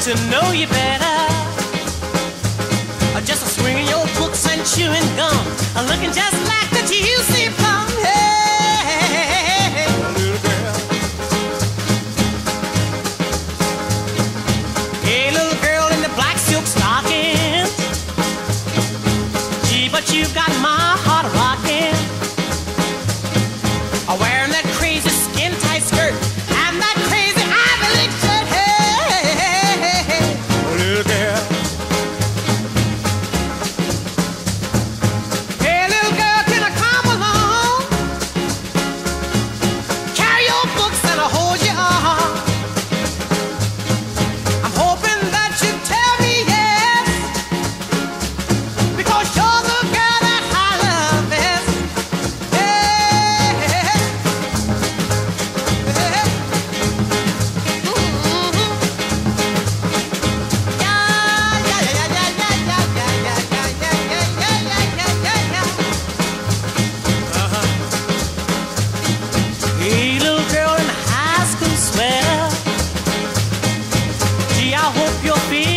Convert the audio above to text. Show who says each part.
Speaker 1: to know you better. Just swinging your books and chewing gum, looking just like the juicy plum. Hey, little girl. Hey, little girl in the black silk stockings. Gee, but you got my heart rocking. Wearing that crazy skin tight skirt and that crazy Ivy League shirt. Hey, little girl. Hey, little girl, can I come along? Carry your books and I'll hold your arm. I'm hoping that you tell me yes, because you're the girl that I love best. Hey, little girl in high school sweater. Gee, I hope you're feeling